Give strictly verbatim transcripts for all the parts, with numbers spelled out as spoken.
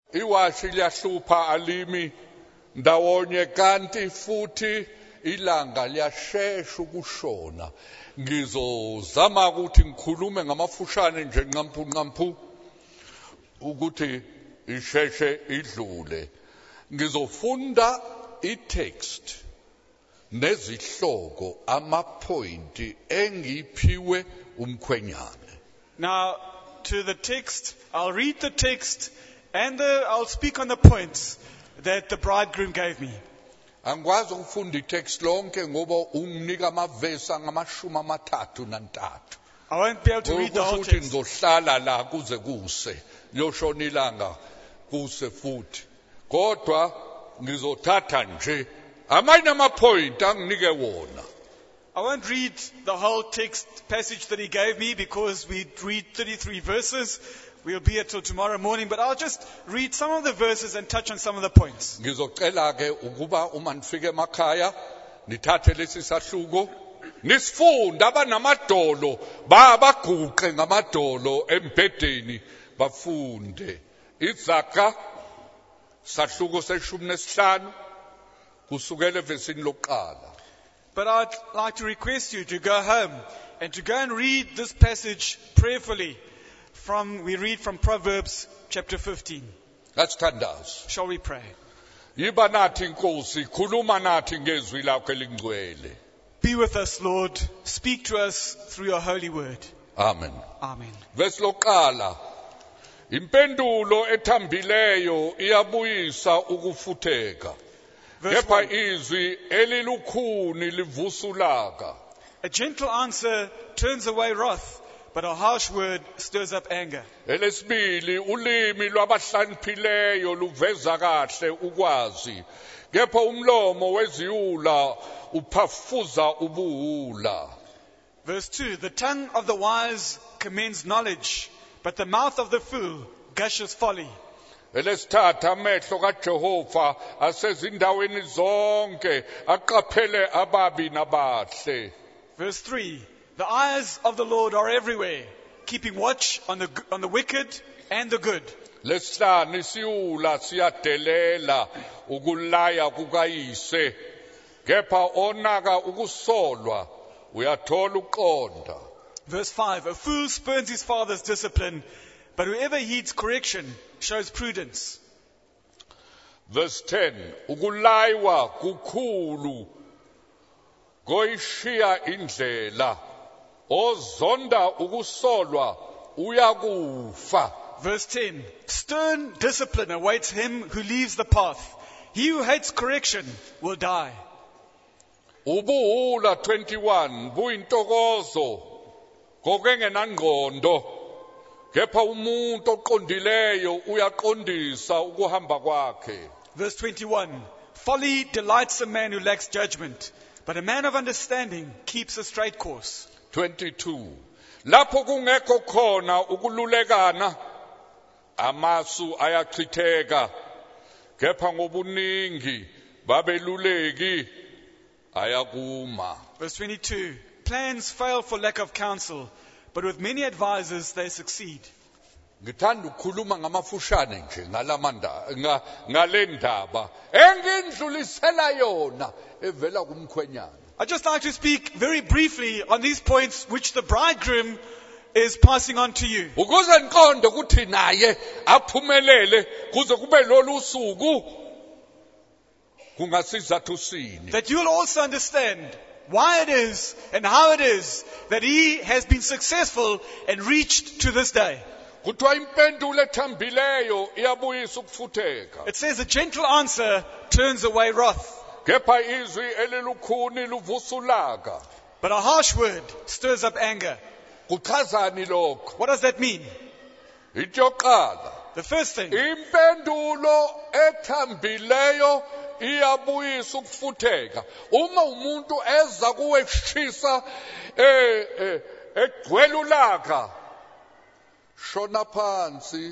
Iwashi liyahlupha alimi ndawonye kanti futhi ilanga liyashesha ukushona. Ngizozama ukuthi ngikhulume ngamafushane nje nqampu nqampu ukuthi isheshe idlule. Ngizofunda i-text nezihloko ama-point engiphiwe umkhwenyane. Now, to the text, I'll read the text and the, I'll speak on the points that the bridegroom gave me. Angikwazi ukufunda i-text lonke ngoba unginika amavesi angamashumi amathathu nantathu. I won't be able to read the whole Ukuthi text. ngizohlala la kuze kuse liyoshona ilanga kuse futhi. Kodwa ngizothatha nje amanye ama-point anginike wona. I won't read the whole text passage that he gave me because we read thirty-three verses. We'll be here till tomorrow morning, but I'll just read some of the verses and touch on some of the points. Ngizocela ke ukuba uma nifike emakhaya nithathe lesi sahluko nisifunda abanamadolo babaguqe ngamadolo embhedeni bafunde. Izaga sahluko seshumi nesihlanu kusukela evesini lokuqala. But I'd like to request you to go home and to go and read this passage prayerfully. From, we read from Proverbs chapter fifteen. Asithandaze. Shall we pray? Yiba nathi Nkosi, khuluma nathi ngezwi lakho elingcwele. Be with us, Lord. Speak to us through your holy word. Amen. Amen. Verse lokuqala. Impendulo ethambileyo iyabuyisa ukufutheka. Verse Kepha one. izwi elilukhuni livusulaka. A gentle answer turns away wrath, but a harsh word stirs up anger. Elesibili ulimi lwabahlakaniphileyo luveza kahle ukwazi. Kepha umlomo weziwula uphafuza ubuwula. Verse two. The tongue of the wise commends knowledge, but the mouth of the fool gushes folly. Elesithathu amehlo kaJehova asezindaweni zonke aqaphele ababi nabahle. Verse three. The eyes of the Lord are everywhere, keeping watch on the, on the wicked and the good. Lesihlanu isiwula siyadelela ukulaya kukayise. Kepha onaka ukusolwa uyathola uqonda. Verse five. A fool spurns his father's discipline, but whoever heeds correction shows prudence. Verse ten. Ukulaywa kukhulu goyishiya indlela. Ozonda ukusolwa uyakufa. Verse ten. Stern discipline awaits him who leaves the path. He who hates correction will die. Ubuwula twenty-one buyintokozo ngokengenangqondo. Kepha umuntu oqondileyo uyaqondisa ukuhamba kwakhe. Verse twenty-one. Folly delights a man who lacks judgment, but a man of understanding keeps a straight course. twenty-two. Lapho kungekho khona ukululekana amasu ayachitheka. Kepha ngobuningi babeluleki ayakuma. Verse twenty-two. Plans fail for lack of counsel, but with many advisors they succeed. Ngithanda ukukhuluma ngamafushane nje ngalamanda ngalendaba engindlulisela yona evela kumkhwenyana. I'd just like to speak very briefly on these points which the bridegroom is passing on to you. Ukuze ngiqonde ukuthi naye aphumelele kuze kube lolu suku kungasizathu sini. That you'll also understand why it is and how it is that he has been successful and reached to this day. Kuthiwa impendulo ethambileyo iyabuyisa ukufutheka. It says a gentle answer turns away wrath, Kepha izwi elilukhuni luvusulaka. but a harsh word stirs up anger. Kuchazani lokho? What does that mean? Into yokuqala. The first thing, Impendulo ethambileyo iyabuyisa ukufutheka. Uma umuntu eza kuwe kushisa eh eh egcwele ulaka shona phansi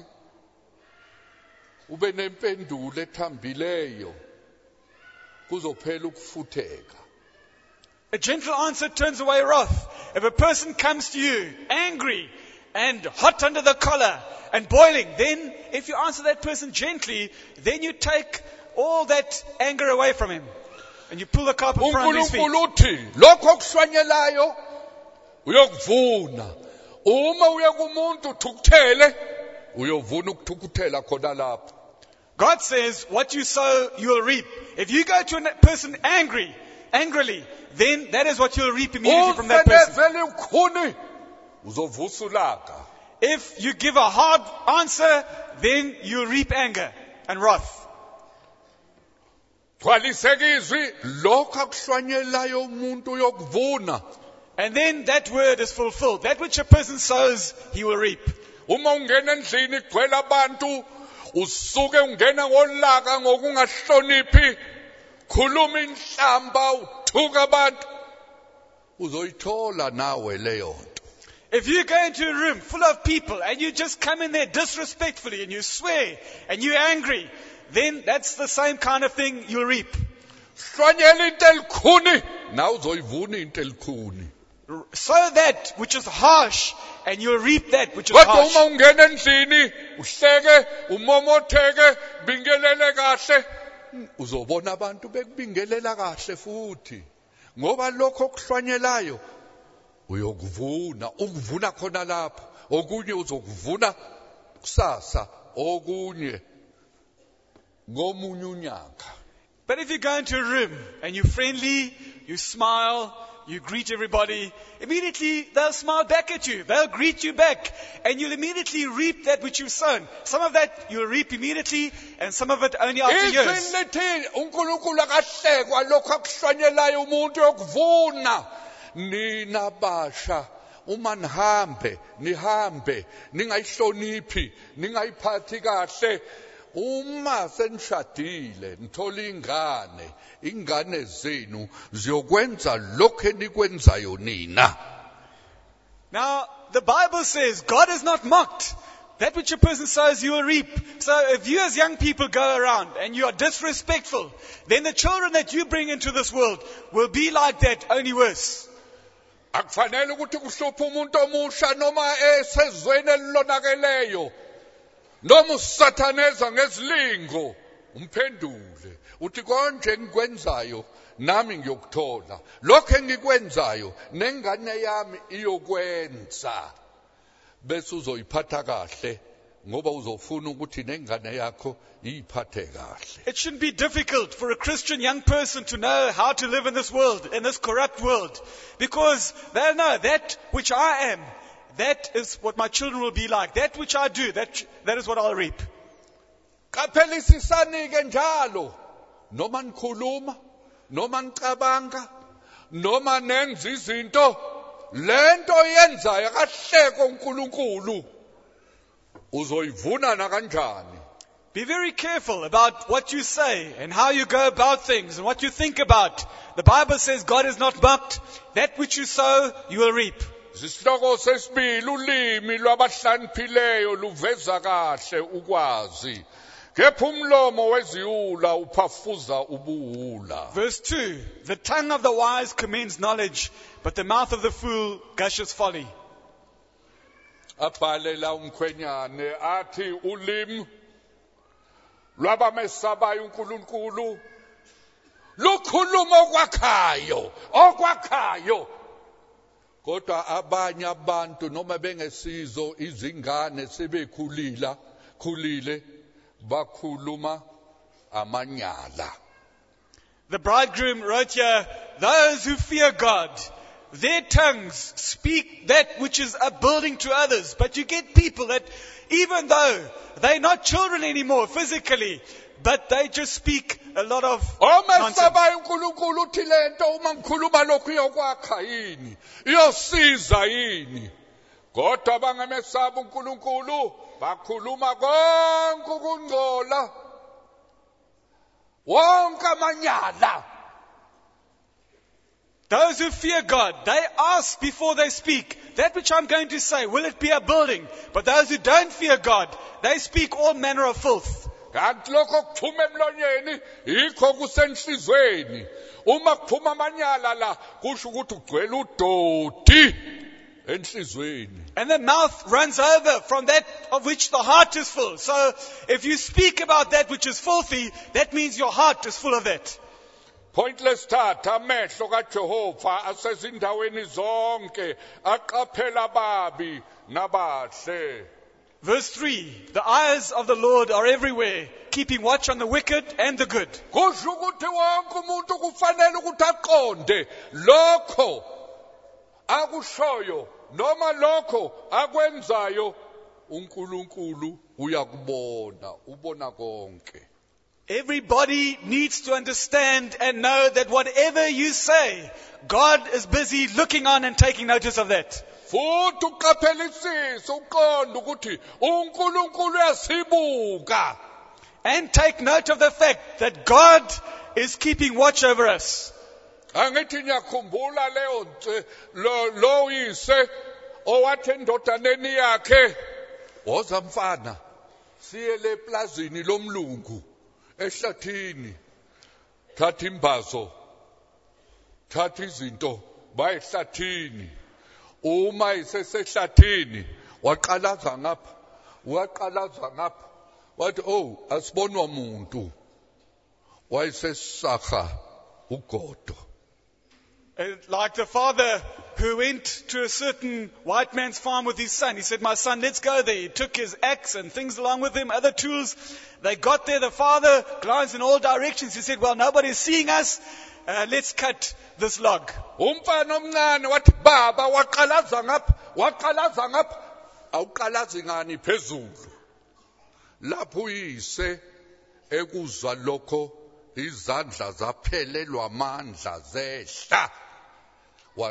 ube nempendulo ethambileyo kuzophela ukufutheka. a gentle answer turns away wrath. If a person comes to you angry and hot under the collar and boiling, then if you answer that person gently, then you take all that anger away from him. And you pull the carpet from his feet. uNkulunkulu uthi lokho okuhlwanyelayo uyokuvuna. Uma uya kumuntu uthukuthele uyovuna ukuthukuthela khona lapho. God says, what you sow, you'll reap. If you go to a person angry, angrily, then that is what you'll reap immediately from that person. Uvele ukhuni uzovusa ulaka. If you give a hard answer, then you'll reap anger and wrath. Gcwalisekizwi lokho akuhlwanyelayo umuntu uyokuvuna. And then that word is fulfilled. That which a person sows, he will reap. Uma ungena endlini igcwele abantu usuke ungena ngolaka ngokungahloniphi khuluma inhlamba uthuka abantu uzoyithola nawe leyo nto. If you go into a room full of people and you just come in there disrespectfully and you swear and you're angry, then that's the same kind of thing you'll reap. Hlwanyela into elikhuni na uzoyivuna into elikhuni. Sow that which is harsh and you'll reap that which is Kodwa harsh. uma ungena endlini uhleke umomotheke bingelele kahle uzobona abantu bekubingelela kahle futhi ngoba lokho okuhlwanyelayo uyokuvuna ukuvuna khona lapho okunye uzokuvuna kusasa okunye ngomunye unyaka. But if you go into a room and you're friendly, you smile, you greet everybody, immediately they'll smile back at you. They'll greet you back. And you'll immediately reap that which you've sown. Some of that you'll reap immediately and some of it only after years. Izwi lithi uNkulunkulu akahlekwa lokho akuhlwanyelayo umuntu yokuvuna. Nina basha uma nihambe nihambe ningayihloniphi ningayiphathi kahle. Uma senishadile nithola ingane ingane zenu ziyokwenza lokho enikwenzayo nina. Now the Bible says God is not mocked. That which a person sows you will reap. So if you as young people go around and you are disrespectful, then the children that you bring into this world will be like that, only worse. Akufanele ukuthi kuhluphe umuntu omusha noma esezweni elilonakeleyo. Noma usathaneza ngezilingo umphendule uthi konje ngikwenzayo nami ngiyokuthola lokho engikwenzayo nengane yami iyokwenza bese uzoyiphatha kahle ngoba uzofuna ukuthi nengane yakho iyiphathe kahle. It shouldn't be difficult for a Christian young person to know how to live in this world, in this corrupt world, because they know that which I am, that is what my children will be like. That which I do, that that is what I'll reap. Kaphelisisani ke njalo noma nikhuluma noma nicabanga noma nenza izinto lento yenzayo akahleko uNkulunkulu uzoyivuna na kanjani. Be very careful about what you say and how you go about things and what you think about. The Bible says God is not mocked. That which you sow, you will reap. Isihloko sesibili ulimi lwabahlakanipheleyo luveza kahle ukwazi. Kepha umlomo weziwula uphafuza ubuwula. Verse two. The tongue of the wise commends knowledge, but the mouth of the fool gushes folly. Abhalela umkhwenyane athi ulimi lwabamesabayo uNkulunkulu lukhuluma okwakhayo okwakhayo. Kodwa abanye abantu noma bengesizo izingane sebekhulila khulile bakhuluma amanyala. The bridegroom wrote here, those who fear God, their tongues speak that which is upbuilding to others. But you get people that even though they're not children anymore physically, but they just speak a lot of nonsense. Omesabayo uNkulunkulu uthi lento uma ngikhuluma lokhu iyokwakha yini iyosiza yini. Kodwa bangamesaba uNkulunkulu bakhuluma konke ukungcola wonke amanyala. Those who fear God, they ask before they speak, that which I'm going to say, will it be a building? But those who don't fear God, they speak all manner of filth. Kanti lokho kuphuma emlonyeni yikho kusenhlizweni. Uma kuphuma amanyala la kusho ukuthi ugcwele udodi enhlizweni. And the mouth runs over from that of which the heart is full. So if you speak about that which is filthy, that means your heart is full of that. Pointless thatha amehlo kaJehova asezindaweni zonke aqaphela ababi nabahle. Verse three, the eyes of the Lord are everywhere, keeping watch on the wicked and the good. Kusho ukuthi wonke umuntu kufanele ukuthi aqonde lokho akushoyo noma lokho akwenzayo uNkulunkulu uyakubona, ubona konke. Everybody needs to understand and know that whatever you say, God is busy looking on and taking notice of that. Futhi uqaphelisise uqonde ukuthi uNkulunkulu uyasibuka. And take note of the fact that God is keeping watch over us. Angithi ngiyakhumbula leyo lo lo uyise owathi endodaneni yakhe woza mfana siye le plazini lomlungu ehlathini thatha imbazo thatha izinto bayehlathini uma isesehlathini waqalaza ngapha waqalaza ngapha wathi oh asibonwa umuntu wayesesakha ugodo. Like the father who went to a certain white man's farm with his son. He said, my son, let's go there. He took his axe and things along with him, other tools. They got there. The father glanced in all directions. He said, well, nobody's seeing us. Uh, let's cut this log. Umfana omncane wathi baba waqalaza ngapha waqalaza ngapha awuqalazi ngani phezulu. Lapho uyise ekuzwa lokho izandla zaphelelwa amandla zehla. Wa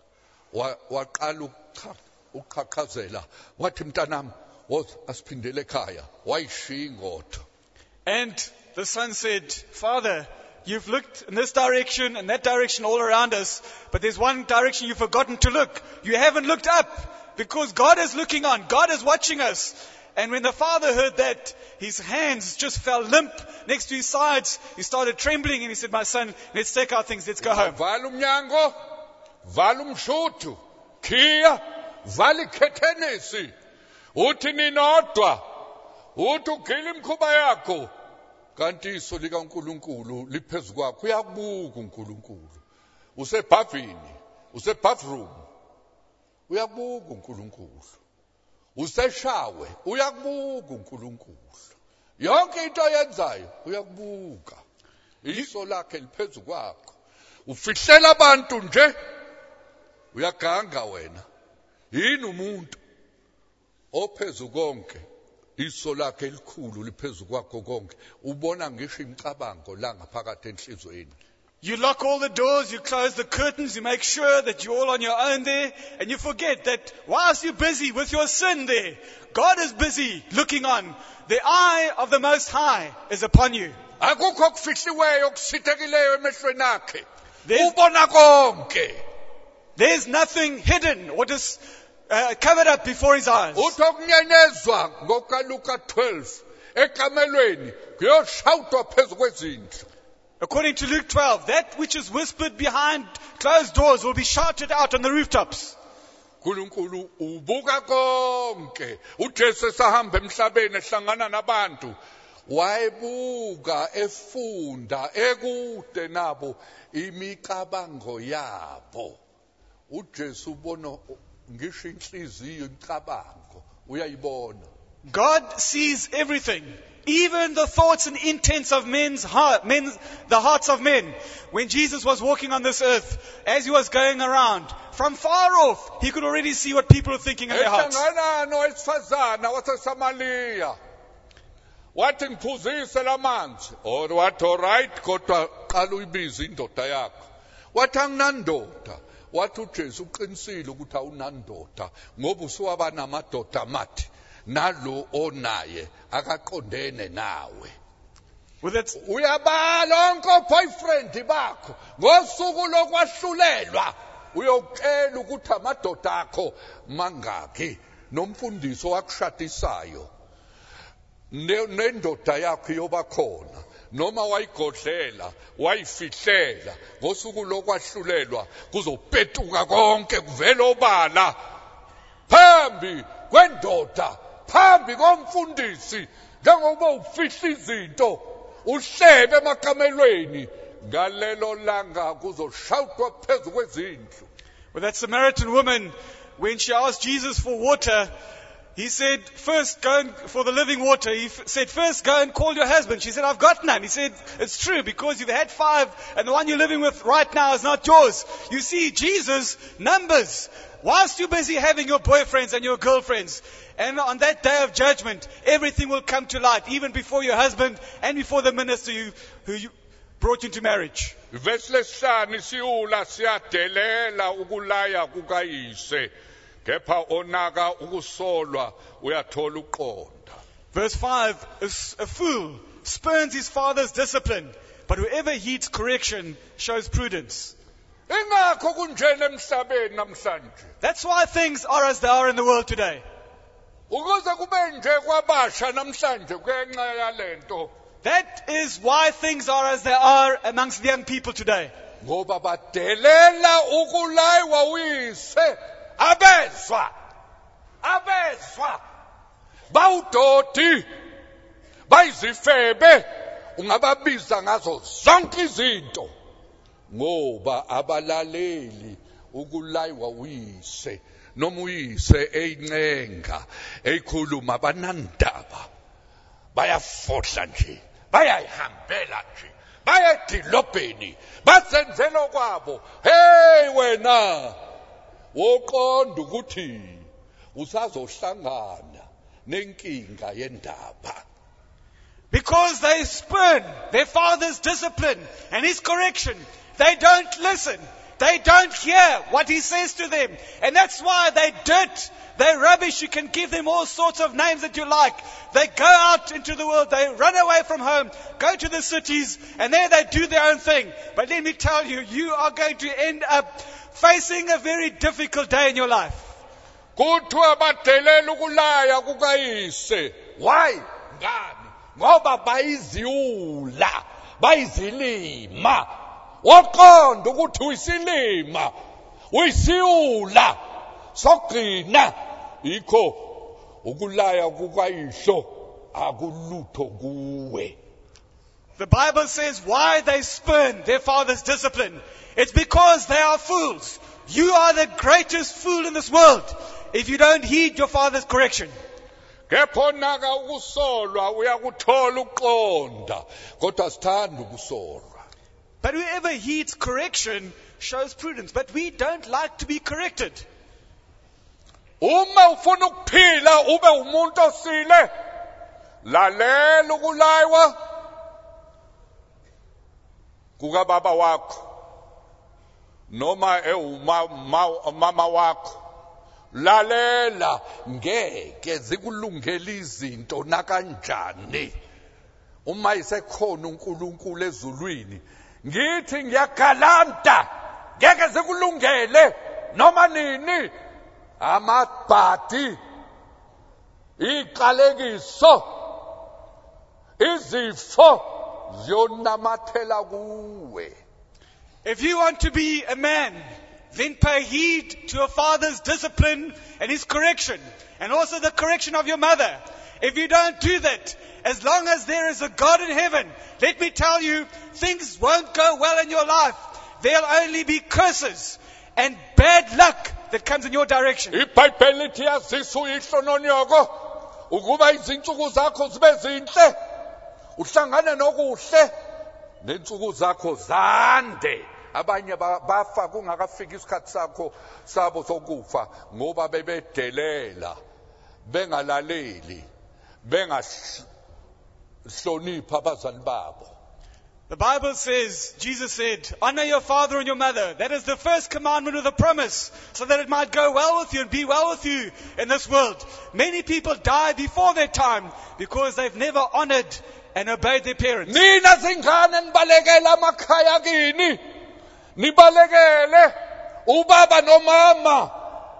waqala ukuqhaqhazela wathi mntanami woza asiphindele ekhaya wayishiya ingodo. And the son said, Father, you've looked in this direction and that direction all around us, but there's one direction you've forgotten to look. You haven't looked up because God is looking on. God is watching us. And when the father heard that, his hands just fell limp next to his sides. He started trembling and he said, my son, let's take our things, let's go home. Vala umnyango, vala umshuthu, khiya, vala ikhethenisi. Uthi ninodwa, uthi ugile imkhuba yakho. Kanti iso lika uNkulunkulu liphezu kwakho uyakubuka uNkulunkulu. Usebhavini, usebhathroom. Uyakubuka uNkulunkulu. Useshawe uyakubuka uNkulunkulu. Yonke into oyenzayo uyakubuka. Iso lakhe liphezu kwakho. Ufihlela abantu nje uyaganga wena. Yini umuntu ophezu konke iso lakhe elikhulu liphezu kwakho konke. Ubona ngisho imicabango la ngaphakathi enhlizweni. You lock all the doors, you close the curtains, you make sure that you're all on your own there, and you forget that whilst you're busy with your sin there, God is busy looking on. The eye of the Most High is upon you. Akukho kufihliweyo kusitekileyo emehlweni akhe. Ubona konke. There's nothing hidden or just uh, covered up before his eyes. Uthi okunyenyezwa ngokaLuka twelve ekamelweni kuyoshawutwa phezu kwezindlu. According to Luke twelve, that which is whispered behind closed doors will be shouted out on the rooftops. uNkulunkulu ubuka konke. uJesu sahamba emhlabeni ehlangana nabantu wayebuka efunda ekude nabo imicabango yabo. uJesu ubona ngisho inhliziyo imicabango uyayibona. God sees everything. Even the thoughts and intents of men's heart, men's, the hearts of men. When Jesus was walking on this earth, as he was going around, from far off, he could already see what people were thinking in their hearts. Owesifazana waseSamariya wathi ngiphuzise lamanzi. Or wathi alright kodwa qala uyibize indoda yakho. Wathi anginandoda. Wathi uJesu uqinisile ukuthi awunandoda ngoba usuwaba namadoda amathi. Nalo onaye akaqondene nawe. Uyabala onke boyfriend bakho ngosuku lokwahlulelwa uyocela ukuthi amadoda akho mangaki nomfundiso wakushadisayo nendoda yakho yobakhona noma wayigodlela wayifihlela ngosuku lokwahlulelwa kuzopetuka konke kuvela obala phambi kwendoda, phambi komfundisi, njengoba ufihla izinto uhlebe emakamelweni, ngalelo langa kuzoshawutwa phezu kwezindlu. With that Samaritan woman, when she asked Jesus for water, he said, first go and, for the living water, he f- said, first go and call your husband. She said, I've got none. He said, it's true, because you've had five, and the one you're living with right now is not yours. You see, Jesus numbers. Whilst you're busy having your boyfriends and your girlfriends, and on that day of judgment, everything will come to light, even before your husband and before the minister you, who you brought you into marriage. Verse lesihlanu siula siyadelela ukulaya kukayise, kepha onaka ukusolwa uyathola uqonda. Verse five, a, s- a fool spurns his father's discipline, but whoever heeds correction shows prudence. Ingakho kunjena emhlabeni namhlanje. That's why things are as they are in the world today. Ukuze kube nje kwabasha namhlanje kwenxa yalento. That is why things are as they are amongst the young people today. Ngoba badelela ukulaywa uyise, abezwa, abezwa, bawudoti, bayizifebe, ungababiza ngazo zonke izinto. Ngoba abalaleli ukulaywa uyise, noma uyise eyincenga, eyikhuluma banandaba, bayafohla nje, bayayihambela nje, bayedilobheni, basenzela kwabo. Hey wena, woqonda ukuthi usazohlangana nenkinga yendaba. Because they spurn their father's discipline and his correction. They don't listen. They don't hear what he says to them. And that's why they dirt, they're rubbish. You can give them all sorts of names that you like. They go out into the world. They run away from home, go to the cities, and there they do their own thing. But let me tell you, you are going to end up facing a very difficult day in your life. Kuthiwa badelela ukulaya kukayise. Why? Ngani? Ngoba bayiziula, bayizilima. Waqonda ukuthi uyisilima, uyisiula, sogcina. Yikho ukulaya kukayihlo akulutho kuwe. The Bible says why they spurn their father's discipline. It's because they are fools. You are the greatest fool in this world if you don't heed your father's correction. Kepha onaka ukusolwa uyakuthola uqonda, kodwa sithanda ukusolwa. But whoever heeds correction shows prudence. But we don't like to be corrected. Uma ufuna ukuphila ube umuntu osile, lalela ukulaywa kukababa wakho, noma ewumama wakho. Lalela, ngeke zikulungela izinto nakanjani. Uma isekhona uNkulunkulu ezulwini, ngithi ngiyagalanta, ngeke zikulungele noma nini. Amabhadi, iqalekiso, izifo ziyonamathela kuwe. If you want to be a man, then pay heed to your father's discipline and his correction, and also the correction of your mother. If you don't do that, as long as there is a God in heaven, let me tell you, things won't go well in your life. There'll only be curses and bad luck that comes in your direction. IBhayibheli lithi yazisa uyihlo nonyoko ukuba izinsuku zakho zibe zinhle, uhlangane nokuhle, nensuku zakho zande. Abanye bafa kungakafika isikhathi sakho sabo sokufa ngoba bebedelela, bengalaleli, bengahlonipha abazali babo. The Bible says, Jesus said, honor your father and your mother. That is the first commandment with a promise, so that it might go well with you and be well with you in this world. Many people die before their time because they've never honored and obeyed their parents. Nina zingane nibalekela amakhaya kini, nibalekele ubaba nomama.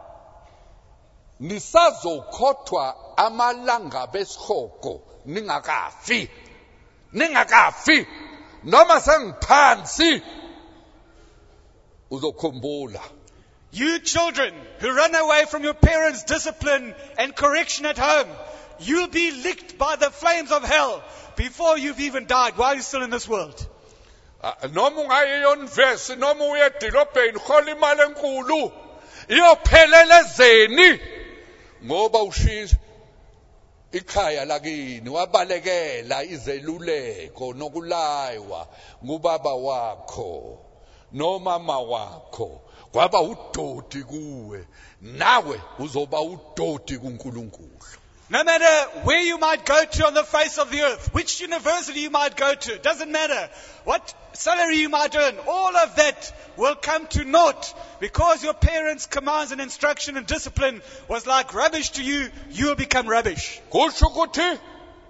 Nisazokhothwa amalanga besihoko ningakafi, ningakafi. Noma sengiphansi uzokhumbula. You children who run away from your parents' discipline and correction at home, you'll be licked by the flames of hell before you've even died while you're still in this world. Noma ungaye yonivesi noma uye edilobheni hola imali enkulu iyophelelezeni ngoba ushiya ikhaya lakini wabalekela izeluleko nokulaywa ngubaba wakho nomama wakho kwaba udodi kuwe nawe uzoba udodi kuNkulunkulu. No matter where you might go to on the face of the earth, which university you might go to, doesn't matter what salary you might earn, all of that will come to naught because your parents' commands and instruction and discipline was like rubbish to you. You will become rubbish. Kusho ukuthi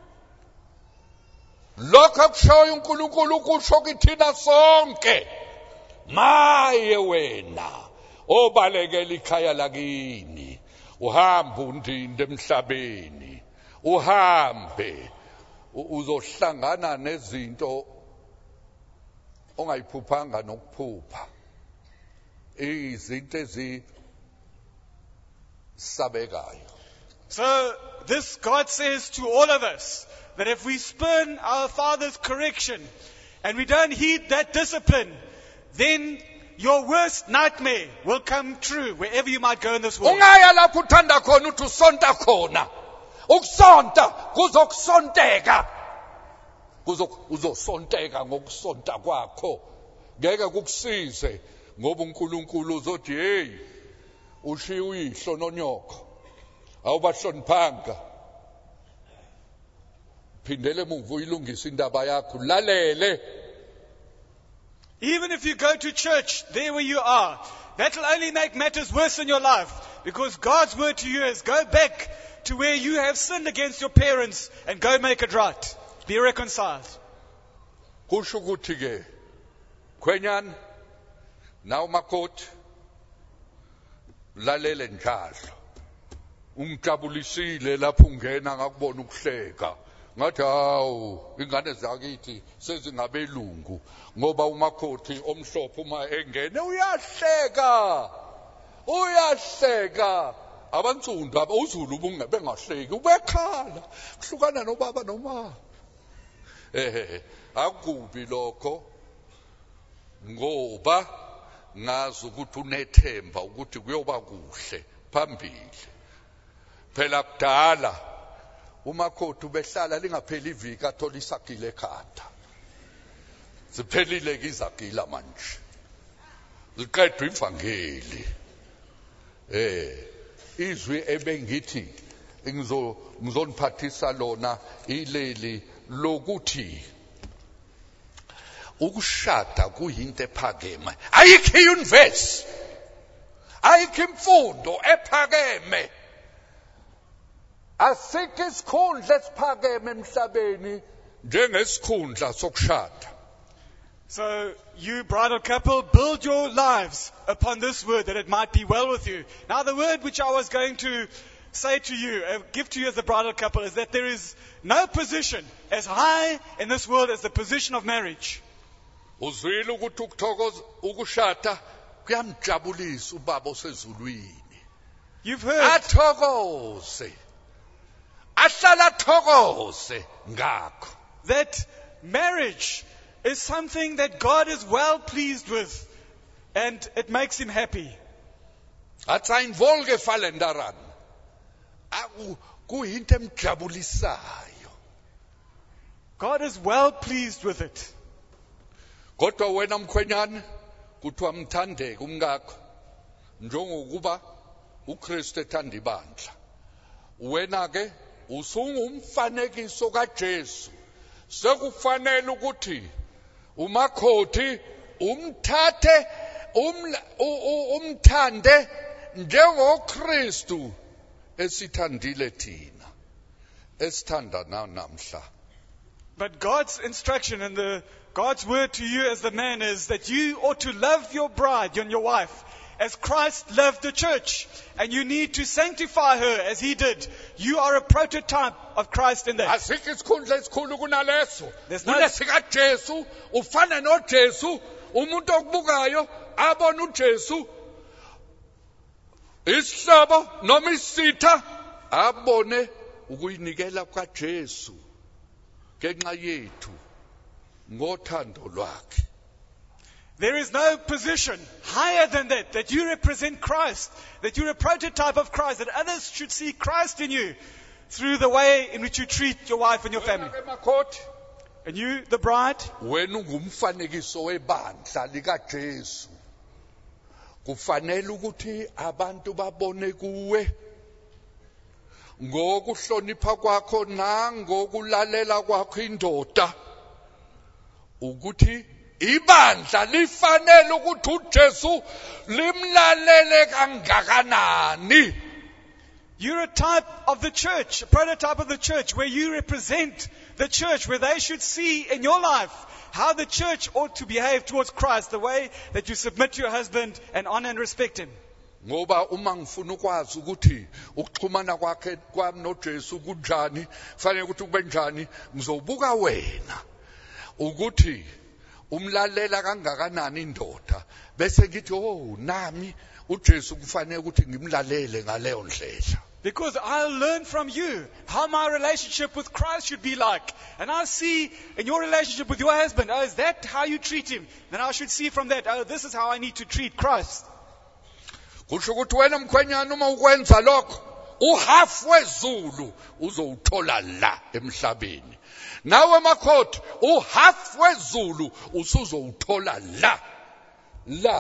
lokho akushoyo uNkulunkulu kusho kithina sonke maye wena obalekela ikhaya lakini uhamba undinde emhlabeni uhambe uzohlangana nezinto ongayiphuphanga nokuphupha izinto ezisabekayo. So this God says to all of us that if we spurn our Father's correction and we don't heed that discipline, then your worst nightmare will come true wherever you might go in this world. Ungaya lapho uthanda khona uthi usonta khona. Ukusonta kuzokusonteka. Uzosonteka ngokusonta kwakho. Ngeke kukusize ngoba uNkulunkulu uzothi hey ushiya uyihlo nonyoko. Awubahloniphanga. Phindele emuva uyilungisa indaba yakho lalele. Even if you go to church there where you are, that will only make matters worse in your life. Because God's word to you is go back to where you have sinned against your parents and go make it right. Be reconciled. Kusho ukuthi ke khwenyana nawo makoti lalele njalo. Ungijabulisile lapho ungena ngakubona ukuhleka. Ngathi hawu ingane zakithi sezingabelungu ngoba umakhothi omhlophe uma engene uyahleka uyahleka abantsundu abazulu ubungabe ngahleki ubekhala kuhlukana nobaba noma eh akubi lokho ngoba ngazi ukuthi unethemba ukuthi kuyoba kuhle phambili phela kudala umakhothi ubehlala lingapheli iviki athola isagile ekhanda ziphelile izagila manje ziqedwe ivangeli eh izwi ebengithi ngizo ngizoniphathisa lona ileli lokuthi ukushada kuyinto ephakeme ayikho iuniversity ayikho imfundo ephakeme asikho isikhundla esiphakeme emhlabeni njengesikhundla sokushada. So you bridal couple, build your lives upon this word that it might be well with you. Now the word which I was going to say to you, uh, give to you as a bridal couple, is that there is no position as high in this world as the position of marriage. Uzwile ukuthi ukuthokoza ukushada kuyamjabulisa ubaba osezulwini. You've heard. Athokoze. Ahlala athokoze ngakho. That marriage is something that God is well pleased with and it makes him happy. Atsa involge falendaran. Aku kuyinto emjabulisayo. God is well pleased with it. Kodwa wena mkhwenyana kuthiwa mthandeke umngakho njengokuba uKristu ethanda ibandla. Wena ke usungumfanekiso kaJesu. Sekufanele ukuthi umakhothi umthathe umthande njengoKristu esithandile thina esithanda namhla. But God's instruction and the God's word to you as the man is that you ought to love your bride and your wife as Christ loved the church, and you need to sanctify her as he did. You are a prototype of Christ in that. Asikho isikhundla esikhulu kunaleso. There's no- Kunesika Jesu, ufana noJesu, umuntu okubukayo abona uJesu Isihlobo noma isitha abone ukuyinikela kwaJesu ngenxa yethu ngothando lwakhe. There is no position higher than that, that you represent Christ, that you're a prototype of Christ, that others should see Christ in you through the way in which you treat your wife and your family. And you, the bride, wena ungumfanekiso webandla likaJesu. Kufanele ukuthi abantu babone kuwe ngokuhlonipha kwakho nangokulalela kwakho indoda ukuthi ibandla lifanele ukuthi uJesu limlalele kangakanani. You're a type of the church, a prototype of the church, where you represent the church, where they should see in your life how the church ought to behave towards Christ, the way that you submit to your husband and honor and respect him. Ngoba uma ngifuna ukwazi ukuthi ukuxhumana kwakhe kwami noJesu kunjani, kufanele ukuthi kube njani, ngizobuka wena ukuthi umlalela kangakanani indoda, bese ngithi oh nami uJesu kufanele ukuthi ngimlalele ngaleyo ndlela. Because I'll learn from you how my relationship with Christ should be like. And I'll see in your relationship with your husband, oh, is that how you treat him? Then I should see from that, oh, this is how I need to treat Christ. Kusho ukuthi wena mkhwenyana uma ukwenza lokho, uhalf wezulu uzowuthola la emhlabeni. Nawe makhothi, uhalf wezulu usuzowuthola la. La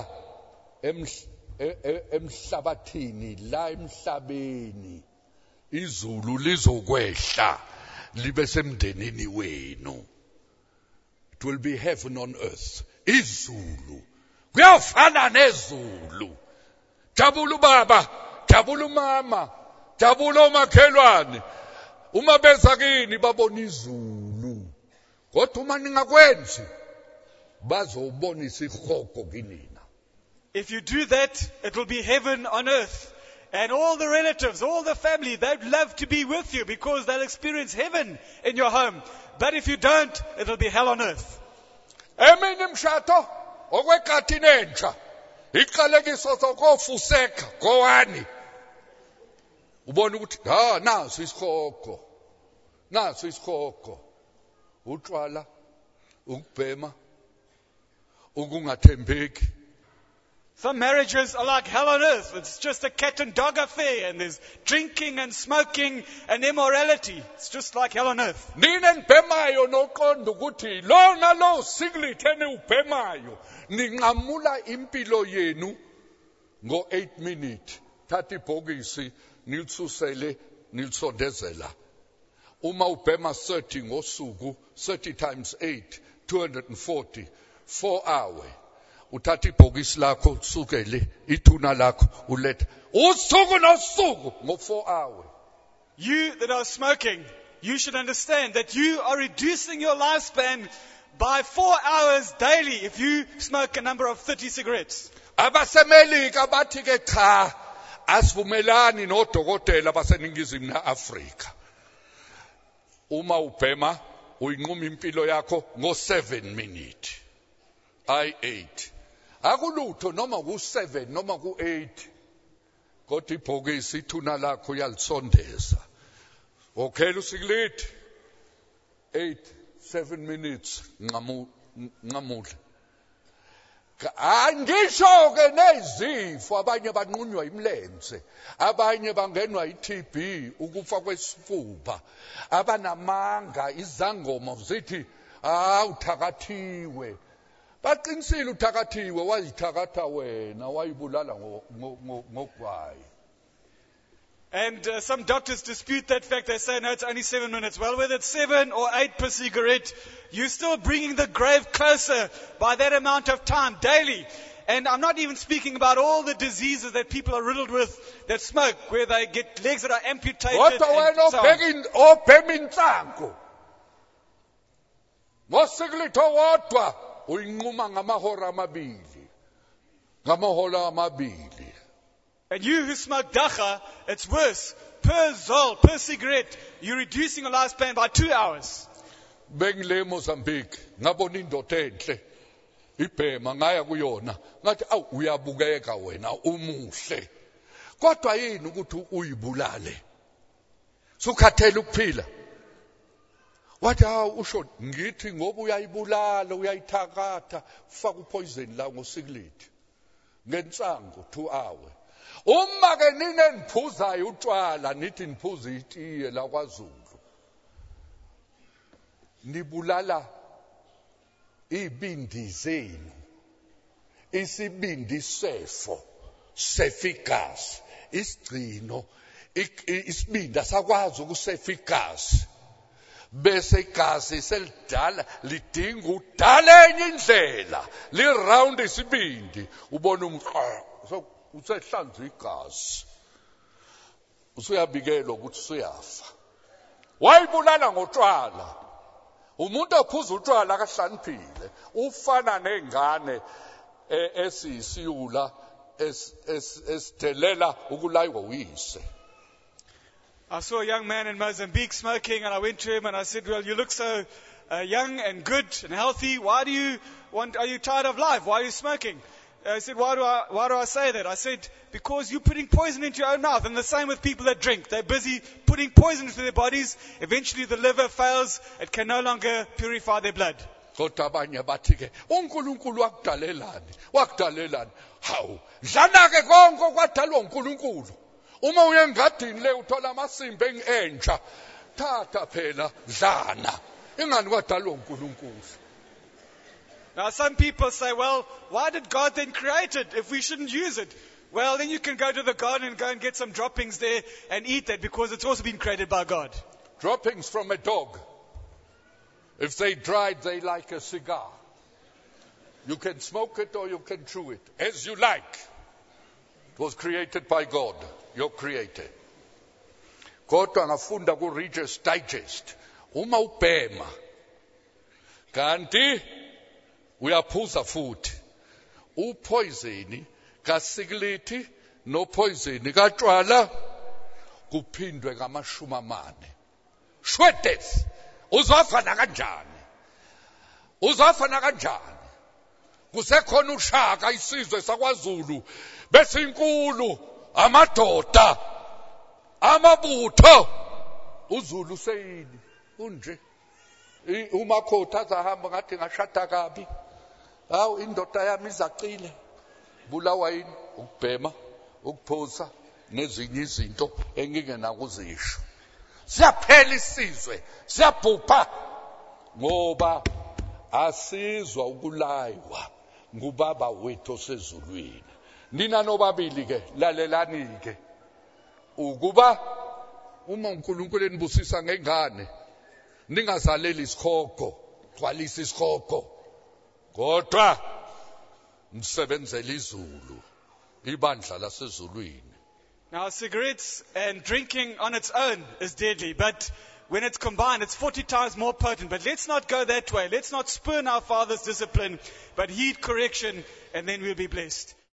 emhlabathini, la emhlabeni. Izulu lizokwehla libe semndenini wenu. It will be heaven on earth. Izulu kuyafana nezulu. Jabula ubaba, jabula umama, jabula umakhelwane. Uma beza kini babona izulu. Kodwa uma ningakwenzi bazobonisa ihoko kinina. If you do that, it will be heaven on earth. And all the relatives, all the family, they'd love to be with you because they'll experience heaven in your home. But if you don't, it'll be hell on earth. Eminye imshado okwekhathini entsha. Iqalekiso sokofuseka kowani. Ubona ukuthi ha naso isikhoko. Naso isikhoko. Utshwala, ukubhema, ukungathembeki. Some marriages are like hell on earth. It's just a cat and dog affair, and there's drinking and smoking and immorality. It's just like hell on earth. Nina nibhemayo noqonda ukuthi lo nalo singlet ene ubhemayo ninqamula impilo yenu ngo eight minutes. Thatha ibhokisi nilisusele nilisondezela. Uma ubhema thirty ngosuku, thirty times eight, two hundred forty, four hours. Uthatha ibhokisi lakho usukele ithuna lakho uletha usuku nosuku ngo four hours. You that are smoking, you should understand that you are reducing your lifespan by four hours daily if you smoke a number of thirty cigarettes. Abasemelika bathi ke cha asivumelani nodokotela baseningizimu neAfrika. Uma ubhema uyinquma impilo yakho ngo seven minutes. I eight. Akulutho noma ku seven noma ku eight. Kodwa ibhokisi ithuna lakho uyalisondeza. Okhela usikleti eight seven minutes nqamule. Angisho ke nezifo abanye banqunywa imlenze, abanye bangenwa iT B, ukufa kwesifuba, abanamanga izangoma zithi ah uthakathiwe. Baqinisile uthakathiwe wayithakatha wena wayibulala ngogwayi. And uh, some doctors dispute that fact. They say, no, it's only seven minutes. Well, whether it's seven or eight per cigarette, you're still bringing the grave closer by that amount of time daily. And I'm not even speaking about all the diseases that people are riddled with that smoke, where they get legs that are amputated. What and so on. Ngosikilitho wodwa uyinquma ngamahora amabili. Ngamahora amabili. And you who smoke dacha, it's worse. Per zol, per cigarette, you're reducing your lifespan by two hours. Bengile Mozambique, ngabona indoda enhle. Ibhema ngaya kuyona. Ngathi awu uyabukeka wena umuhle. Kodwa yini ukuthi uyibulale? Sukhathela ukuphila. Wathi hawu usho ngithi ngoba uyayibulala uyayithakatha ufaka upoison la ngosigleti. Ngensango two hours. Uma ke nine niphuzayo utshwala nithi niphuza itiye la kwaZulu. Nibulala ibindi zenu. Isibindi sefo, sefigas, isigcino, isibindi asakwazi ukusefa igazi. Bese igazi selidala lidinga udala enye indlela, li round isibindi, ubona umqa, so usehlanza igazi. Usuyabikela ukuthi usuyafa. Wayibulala ngotshwala. Umuntu ophuza utshwala akahlaniphile, ufana nengane esisiyula esitelela ukulayiwa uyise. I saw a young man in Mozambique smoking, and I went to him and I said, well, you look so uh, young and good and healthy. Why do you want, are you tired of life? Why are you smoking? Uh, I said, why do I, why do I say that? I said, because you're putting poison into your own mouth. And the same with people that drink. They're busy putting poison into their bodies. Eventually the liver fails. It can no longer purify their blood. Kodwa abanye bathi ke uNkulunkulu wakudalelani wakudalelani hawu dlana ke konke okwadalwa uNkulunkulu. Uma uye engadini le uthola amasimbi entsha thatha phela dlana ingani kwadalwa uNkulunkulu. Now some people say, well, why did God then create it if we shouldn't use it? Well, then you can go to the garden and go and get some droppings there and eat that because it's also been created by God. Droppings from a dog. If they dried, they like a cigar. You can smoke it or you can chew it, as you like. It was created by God, your creator. Kodwa ngafunda ku Reader's Digest. Uma ubhema, kanti uyaphuza futhi. Upoisoni kasigleti no poisoni katshwala kuphindwe ngamashumi amane. Shwetes. Uzafana kanjani? Uzafana kanjani? Kusekhona ushaka isizwe sakwaZulu bese inkulu amadoda amabutho uZulu seyini unje uMakhotha azahamba ngathi ngashada kabi hawu indoda yami izacile bulawa yini ukubhema ukuphosa nezinye izinto engike nakuzisho. Siyaphela isizwe, siyabhupha ngoba asizwa ukulaywa ngubaba wethu osezulwini. Nina nobabili ke lalelani ke ukuba uma uNkulunkulu enibusisa ngengane ningazaleli isikhokho, gcwalisa isikhokho. Kodwa msebenzele izulu, ibandla lasezulwini. Now, cigarettes and drinking on its own is deadly, but when it's combined, it's forty times more potent. But let's not go that way. Let's not spurn our Father's discipline, but heed correction, and then we'll be blessed.